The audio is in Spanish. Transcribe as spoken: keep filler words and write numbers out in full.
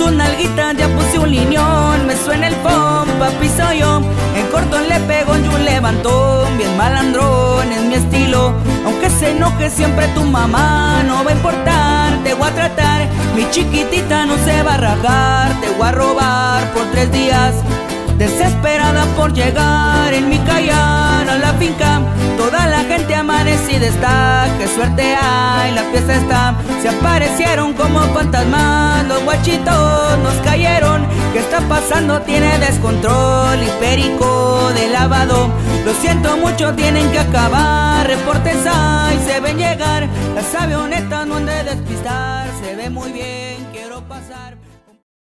sus nalguitas ya puse un liñón. Me suena el phone, papi soy yo. En cortón le pego y un levantón. Bien malandrón, es mi estilo. Aunque se enoje siempre tu mamá, no va a importar, te voy a tratar. Mi chiquitita no se va a rajar. Te voy a robar por tres días. Desesperada por llegar en mi Cayenne a la finca. Toda la gente amanecida está. Qué suerte hay, la fiesta está. Se aparecieron como fantasmas. Los guachitos nos cayeron. ¿Qué está pasando? Tiene descontrol y perico de lavado. Lo siento mucho, tienen que acabar. Reportes hay, se ven llegar. Las avionetas no han de despistar. Se ve muy bien, quiero pasar.